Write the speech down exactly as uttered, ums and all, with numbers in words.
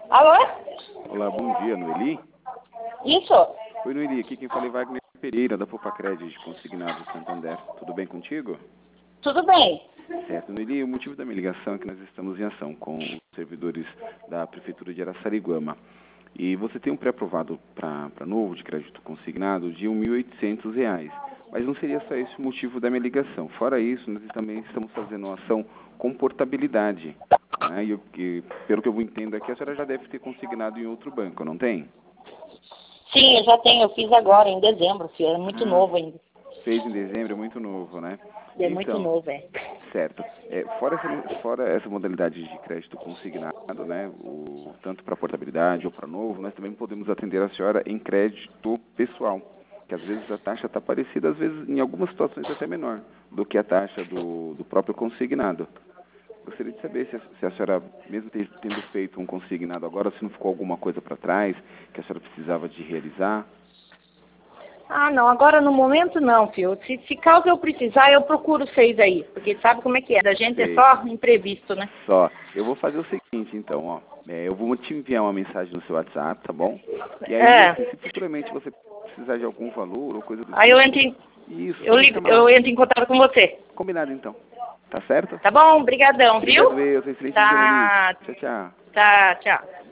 Alô? Olá, bom dia, Noeli. Isso? Oi, Noeli, aqui quem fala é Wagner Pereira, da Poupa Crédito Consignado Santander. Tudo bem contigo? Tudo bem. Certo, Noeli, o motivo da minha ligação é que nós estamos em ação com os servidores da Prefeitura de Araçariguama. E você tem um pré-aprovado para novo de crédito consignado de mil e oitocentos reais. Mas não seria só esse o motivo da minha ligação. Fora isso, nós também estamos fazendo uma ação com portabilidade. Né? E, eu, e pelo que eu entendo aqui, a senhora já deve ter consignado em outro banco, não tem? Sim, eu já tenho. Eu fiz agora, em dezembro, filho. É muito Ah, novo ainda. fez em dezembro, é muito novo, né? É muito Então, novo, é. certo. É, fora, essa, fora essa modalidade de crédito consignado, né, o, tanto para portabilidade ou para novo, nós também podemos atender a senhora em crédito pessoal, que às vezes a taxa está parecida, às vezes em algumas situações até menor do que a taxa do, do próprio consignado. Gostaria de saber se a, se a senhora, mesmo ter, tendo feito um consignado agora, se não ficou alguma coisa para trás que a senhora precisava de realizar. Ah, não. Agora, no momento, não, filho. Se, se caso eu precisar, eu procuro vocês aí. Porque sabe como é que é. Da gente é Sei. só imprevisto, né? Só. Eu vou fazer o seguinte, então, ó. É, eu vou te enviar uma mensagem no seu WhatsApp, tá bom? E aí, É. assim, se futuramente você precisar de algum valor ou coisa do Aí eu tipo, entro em, isso, eu, só me ligo, chamar. eu entro em contato com você. Combinado, então. Tá certo? Tá bom? Obrigadão, viu? Obrigado, eu. Excelente dia, Noeli. Tá. Tchau, tchau. Tá, tchau.